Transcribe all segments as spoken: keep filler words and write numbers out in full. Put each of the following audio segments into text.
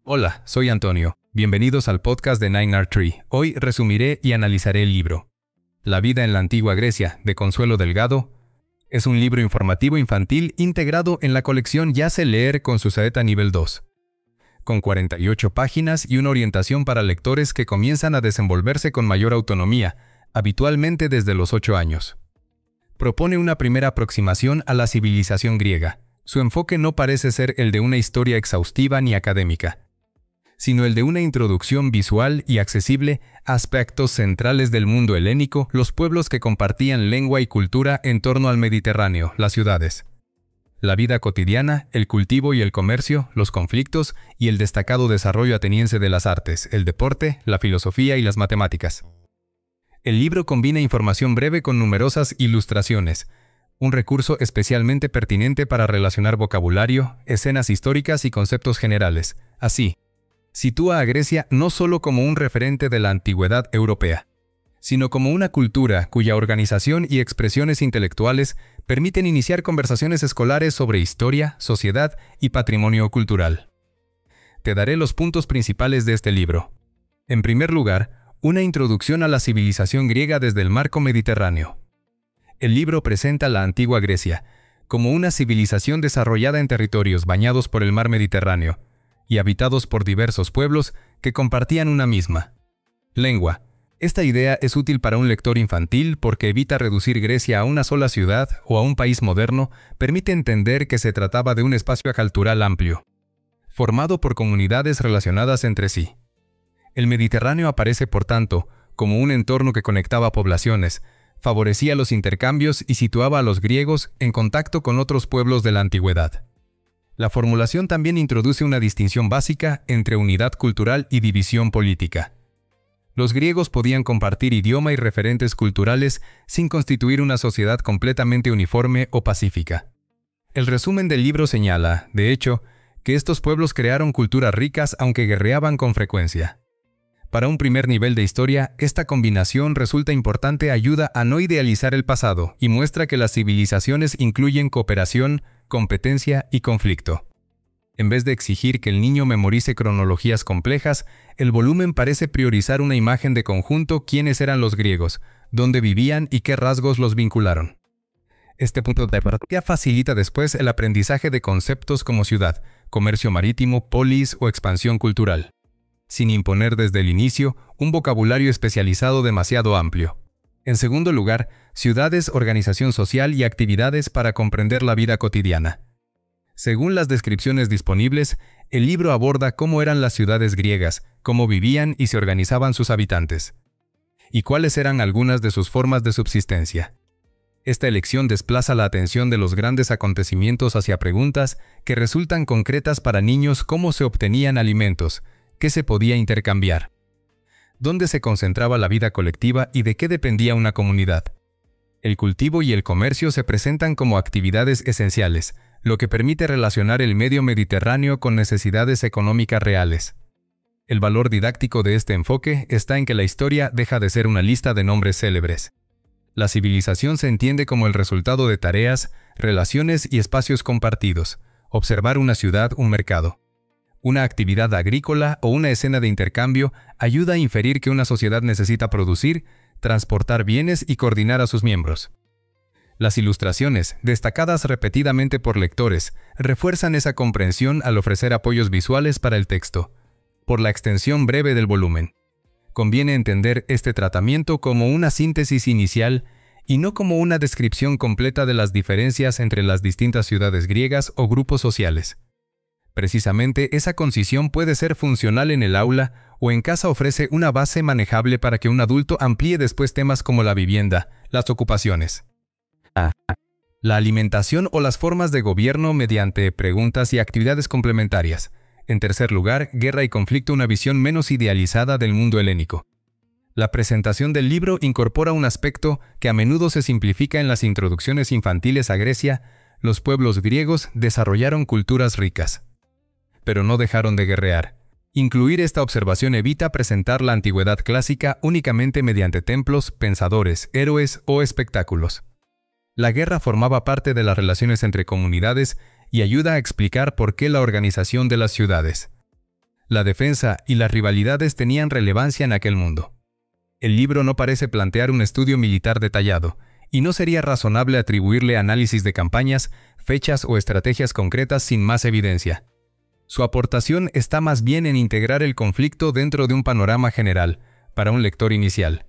Hola, soy Antonio. Bienvenidos al podcast de Nine Art Tree. Hoy resumiré y analizaré el libro La vida en la antigua Grecia, de Consuelo Delgado. Es un libro informativo infantil integrado en la colección Yace Leer con su saeta nivel dos. Con cuarenta y ocho páginas y una orientación para lectores que comienzan a desenvolverse con mayor autonomía, habitualmente desde los ocho años. Propone una primera aproximación a la civilización griega. Su enfoque no parece ser el de una historia exhaustiva ni académica, sino el de una introducción visual y accesible a aspectos centrales del mundo helénico, los pueblos que compartían lengua y cultura en torno al Mediterráneo, las ciudades, la vida cotidiana, el cultivo y el comercio, los conflictos y el destacado desarrollo ateniense de las artes, el deporte, la filosofía y las matemáticas. El libro combina información breve con numerosas ilustraciones, un recurso especialmente pertinente para relacionar vocabulario, escenas históricas y conceptos generales. Así, sitúa a Grecia no solo como un referente de la antigüedad europea, sino como una cultura cuya organización y expresiones intelectuales permiten iniciar conversaciones escolares sobre historia, sociedad y patrimonio cultural. Te daré los puntos principales de este libro. En primer lugar, una introducción a la civilización griega desde el marco mediterráneo. El libro presenta la antigua Grecia como una civilización desarrollada en territorios bañados por el mar Mediterráneo y habitados por diversos pueblos que compartían una misma lengua. Esta idea es útil para un lector infantil porque evita reducir Grecia a una sola ciudad o a un país moderno, permite entender que se trataba de un espacio cultural amplio, formado por comunidades relacionadas entre sí. El Mediterráneo aparece, por tanto, como un entorno que conectaba poblaciones, favorecía los intercambios y situaba a los griegos en contacto con otros pueblos de la antigüedad. La formulación también introduce una distinción básica entre unidad cultural y división política. Los griegos podían compartir idioma y referentes culturales sin constituir una sociedad completamente uniforme o pacífica. El resumen del libro señala, de hecho, que estos pueblos crearon culturas ricas aunque guerreaban con frecuencia. Para un primer nivel de historia, esta combinación resulta importante ayuda a no idealizar el pasado y muestra que las civilizaciones incluyen cooperación, competencia y conflicto. En vez de exigir que el niño memorice cronologías complejas, el volumen parece priorizar una imagen de conjunto: quiénes eran los griegos, dónde vivían y qué rasgos los vincularon. Este punto de partida facilita después el aprendizaje de conceptos como ciudad, comercio marítimo, polis o expansión cultural, sin imponer desde el inicio un vocabulario especializado demasiado amplio. En segundo lugar, ciudades, organización social y actividades para comprender la vida cotidiana. Según las descripciones disponibles, el libro aborda cómo eran las ciudades griegas, cómo vivían y se organizaban sus habitantes, y cuáles eran algunas de sus formas de subsistencia. Esta elección desplaza la atención de los grandes acontecimientos hacia preguntas que resultan concretas para niños: cómo se obtenían alimentos, qué se podía intercambiar, dónde se concentraba la vida colectiva y de qué dependía una comunidad. El cultivo y el comercio se presentan como actividades esenciales, lo que permite relacionar el medio mediterráneo con necesidades económicas reales. El valor didáctico de este enfoque está en que la historia deja de ser una lista de nombres célebres. La civilización se entiende como el resultado de tareas, relaciones y espacios compartidos. Observar una ciudad, un mercado, una actividad agrícola o una escena de intercambio ayuda a inferir que una sociedad necesita producir, transportar bienes y coordinar a sus miembros. Las ilustraciones, destacadas repetidamente por lectores, refuerzan esa comprensión al ofrecer apoyos visuales para el texto. Por la extensión breve del volumen, conviene entender este tratamiento como una síntesis inicial y no como una descripción completa de las diferencias entre las distintas ciudades griegas o grupos sociales. Precisamente esa concisión puede ser funcional en el aula o en casa, ofrece una base manejable para que un adulto amplíe después temas como la vivienda, las ocupaciones, la alimentación o las formas de gobierno mediante preguntas y actividades complementarias. En tercer lugar, guerra y conflicto, una visión menos idealizada del mundo helénico. La presentación del libro incorpora un aspecto que a menudo se simplifica en las introducciones infantiles a Grecia. Los pueblos griegos desarrollaron culturas ricas, pero no dejaron de guerrear. Incluir esta observación evita presentar la antigüedad clásica únicamente mediante templos, pensadores, héroes o espectáculos. La guerra formaba parte de las relaciones entre comunidades y ayuda a explicar por qué la organización de las ciudades, La defensa y las rivalidades tenían relevancia en aquel mundo. El libro no parece plantear un estudio militar detallado, y no sería razonable atribuirle análisis de campañas, fechas o estrategias concretas sin más evidencia. Su aportación está más bien en integrar el conflicto dentro de un panorama general, para un lector inicial.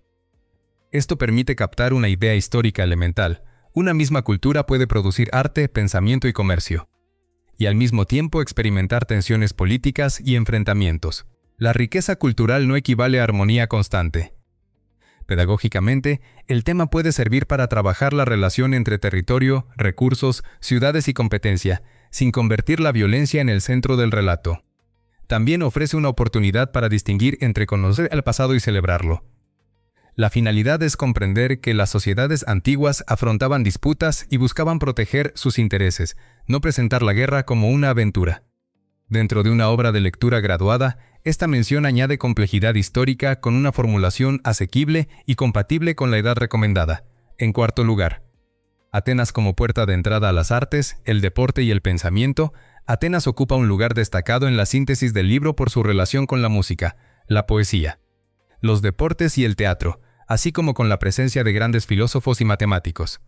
Esto permite captar una idea histórica elemental. Una misma cultura puede producir arte, pensamiento y comercio, y al mismo tiempo experimentar tensiones políticas y enfrentamientos. La riqueza cultural no equivale a armonía constante. Pedagógicamente, el tema puede servir para trabajar la relación entre territorio, recursos, ciudades y competencia, sin convertir la violencia en el centro del relato. También ofrece una oportunidad para distinguir entre conocer el pasado y celebrarlo. La finalidad es comprender que las sociedades antiguas afrontaban disputas y buscaban proteger sus intereses, no presentar la guerra como una aventura. Dentro de una obra de lectura graduada, esta mención añade complejidad histórica con una formulación asequible y compatible con la edad recomendada. En cuarto lugar, Atenas como puerta de entrada a las artes, el deporte y el pensamiento. Atenas ocupa un lugar destacado en la síntesis del libro por su relación con la música, la poesía, los deportes y el teatro, así como con la presencia de grandes filósofos y matemáticos.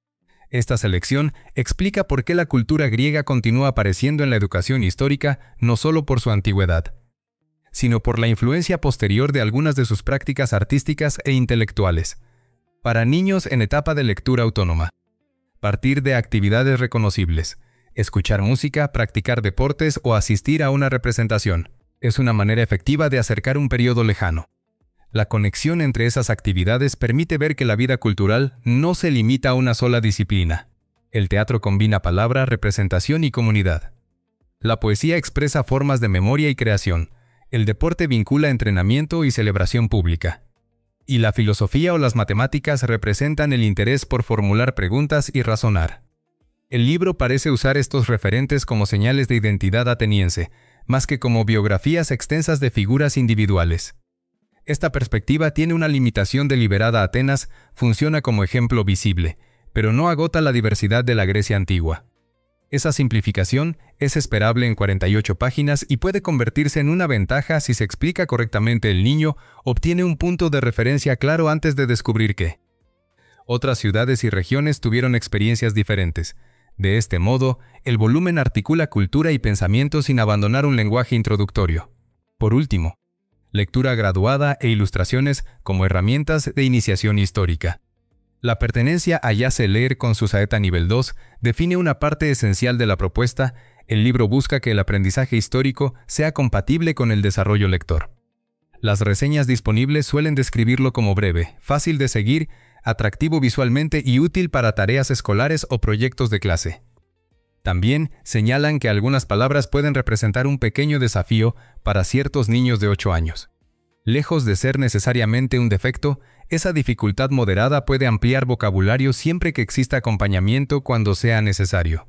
Esta selección explica por qué la cultura griega continúa apareciendo en la educación histórica no solo por su antigüedad, sino por la influencia posterior de algunas de sus prácticas artísticas e intelectuales. Para niños en etapa de lectura autónoma. Partir de actividades reconocibles. Escuchar música, practicar deportes o asistir a una representación. Es una manera efectiva de acercar un periodo lejano. La conexión entre esas actividades permite ver que la vida cultural no se limita a una sola disciplina. El teatro combina palabra, representación y comunidad. La poesía expresa formas de memoria y creación. El deporte vincula entrenamiento y celebración pública. Y la filosofía o las matemáticas representan el interés por formular preguntas y razonar. El libro parece usar estos referentes como señales de identidad ateniense, más que como biografías extensas de figuras individuales. Esta perspectiva tiene una limitación deliberada. Atenas funciona como ejemplo visible, pero no agota la diversidad de la Grecia antigua. Esa simplificación es esperable en cuarenta y ocho páginas y puede convertirse en una ventaja si se explica correctamente. El niño obtiene un punto de referencia claro antes de descubrir que otras ciudades y regiones tuvieron experiencias diferentes. De este modo, el volumen articula cultura y pensamiento sin abandonar un lenguaje introductorio. Por último, lectura graduada e ilustraciones como herramientas de iniciación histórica. La pertenencia a Ya sé leer con su saeta nivel dos define una parte esencial de la propuesta. El libro busca que el aprendizaje histórico sea compatible con el desarrollo lector. Las reseñas disponibles suelen describirlo como breve, fácil de seguir, atractivo visualmente y útil para tareas escolares o proyectos de clase. También señalan que algunas palabras pueden representar un pequeño desafío para ciertos niños de ocho años. Lejos de ser necesariamente un defecto, esa dificultad moderada puede ampliar vocabulario siempre que exista acompañamiento cuando sea necesario.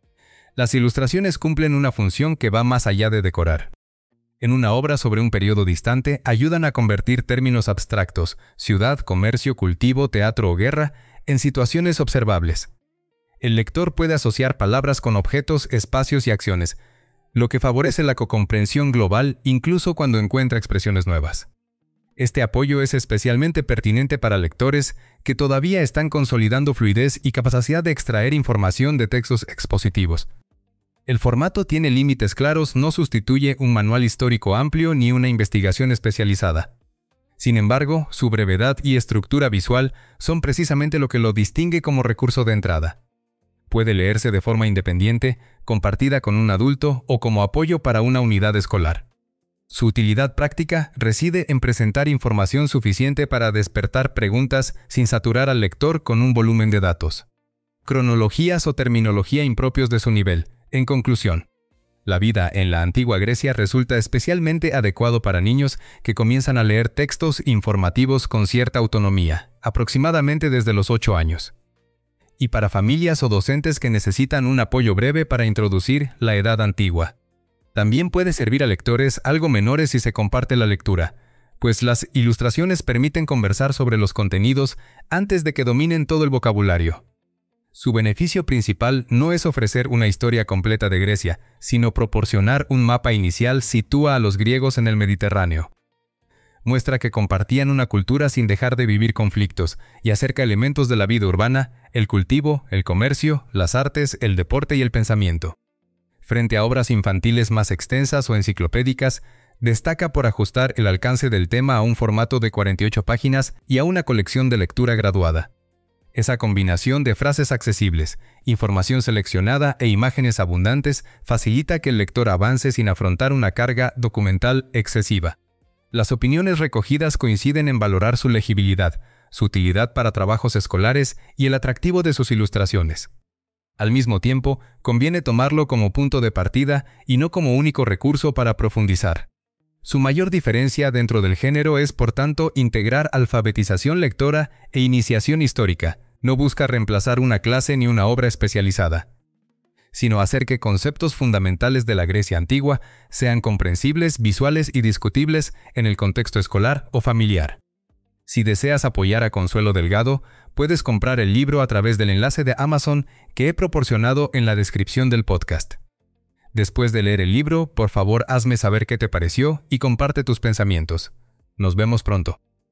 Las ilustraciones cumplen una función que va más allá de decorar. En una obra sobre un periodo distante, ayudan a convertir términos abstractos, ciudad, comercio, cultivo, teatro o guerra, en situaciones observables. El lector puede asociar palabras con objetos, espacios y acciones, lo que favorece la cocomprensión global incluso cuando encuentra expresiones nuevas. Este apoyo es especialmente pertinente para lectores que todavía están consolidando fluidez y capacidad de extraer información de textos expositivos. El formato tiene límites claros, no sustituye un manual histórico amplio ni una investigación especializada. Sin embargo, su brevedad y estructura visual son precisamente lo que lo distingue como recurso de entrada. Puede leerse de forma independiente, compartida con un adulto o como apoyo para una unidad escolar. Su utilidad práctica reside en presentar información suficiente para despertar preguntas sin saturar al lector con un volumen de datos, cronologías o terminología impropios de su nivel. En conclusión, la vida en la antigua Grecia resulta especialmente adecuado para niños que comienzan a leer textos informativos con cierta autonomía, aproximadamente desde los ocho años. Y para familias o docentes que necesitan un apoyo breve para introducir la edad antigua. También puede servir a lectores algo menores si se comparte la lectura, pues las ilustraciones permiten conversar sobre los contenidos antes de que dominen todo el vocabulario. Su beneficio principal no es ofrecer una historia completa de Grecia, sino proporcionar un mapa inicial sitúa a los griegos en el Mediterráneo. Muestra que compartían una cultura sin dejar de vivir conflictos y acerca elementos de la vida urbana, el cultivo, el comercio, las artes, el deporte y el pensamiento. Frente a obras infantiles más extensas o enciclopédicas, destaca por ajustar el alcance del tema a un formato de cuarenta y ocho páginas y a una colección de lectura graduada. Esa combinación de frases accesibles, información seleccionada e imágenes abundantes facilita que el lector avance sin afrontar una carga documental excesiva. Las opiniones recogidas coinciden en valorar su legibilidad, su utilidad para trabajos escolares y el atractivo de sus ilustraciones. Al mismo tiempo, conviene tomarlo como punto de partida y no como único recurso para profundizar. Su mayor diferencia dentro del género es, por tanto, integrar alfabetización lectora e iniciación histórica. No busca reemplazar una clase ni una obra especializada, sino hacer que conceptos fundamentales de la Grecia antigua sean comprensibles, visuales y discutibles en el contexto escolar o familiar. Si deseas apoyar a Consuelo Delgado, puedes comprar el libro a través del enlace de Amazon que he proporcionado en la descripción del podcast. Después de leer el libro, por favor hazme saber qué te pareció y comparte tus pensamientos. Nos vemos pronto.